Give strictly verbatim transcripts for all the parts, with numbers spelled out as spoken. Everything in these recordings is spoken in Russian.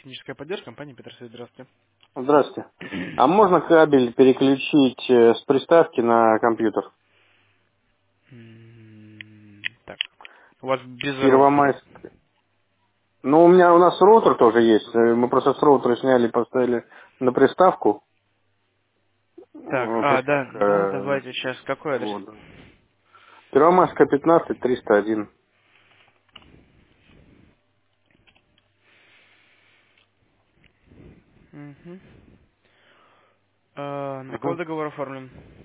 Техническая поддержка, компания Петерсовет, здравствуйте. Здравствуйте. А можно кабель переключить э, с приставки на компьютер? М, Так, у вас без роутера. Первомайск. Ну, у меня у нас роутер тоже есть. Э, Мы просто с роутера сняли и поставили на приставку. Так, Э, а, да, да, Приставка. давайте сейчас. Какой адрес? Вот. Первомайская пятнадцать, триста один. Угу. А, на кого Угу. договор оформлен?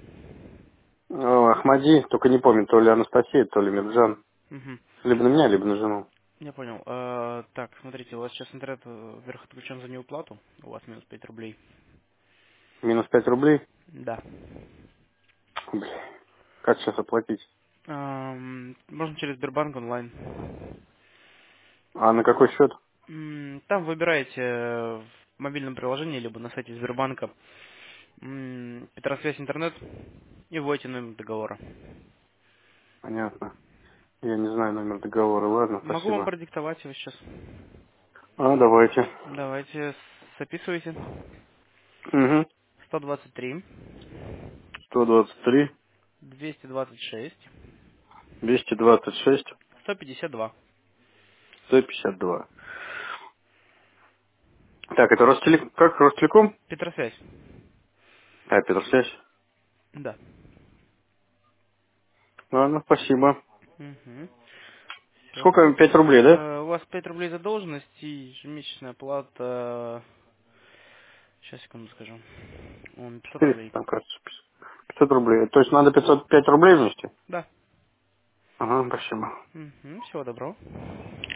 Ахмади, только не помню, то ли Анастасия, то ли Мирджан. Угу. Либо на меня, либо на жену. Я понял. А, так, смотрите, у вас сейчас интернет э, вверх отключен за неуплату. У вас минус пять рублей. Минус пять рублей. Да. Бля, как сейчас оплатить? Ам, можно через Сбербанк онлайн. А на какой счет? М, Там выбираете э, в мобильном приложении, либо на сайте Сбербанка м, Петросвязь интернет и вводите номер договора. Понятно. Я не знаю номер договора. Ладно, Могу вам спасибо. продиктовать его сейчас. А, давайте. Давайте, записывайте. Угу. сто двадцать три, сто двадцать три, двести двадцать шесть, двести двадцать шесть, сто пятьдесят два. сто пятьдесят два. Так, это Ростелеком? Как? Ростелеком? Петросвязь. А, Петросвязь. Да. Ладно, спасибо. Угу. Все. Сколько? Пять рублей, да? У вас пять рублей задолженность и ежемесячная плата. Сейчас, секунду скажу. Он пятьсот четыреста, рублей. там, кажется, пятьсот рублей. То есть надо пятьсот пять рублей внести? Да. Ага, спасибо. Угу. Всего доброго.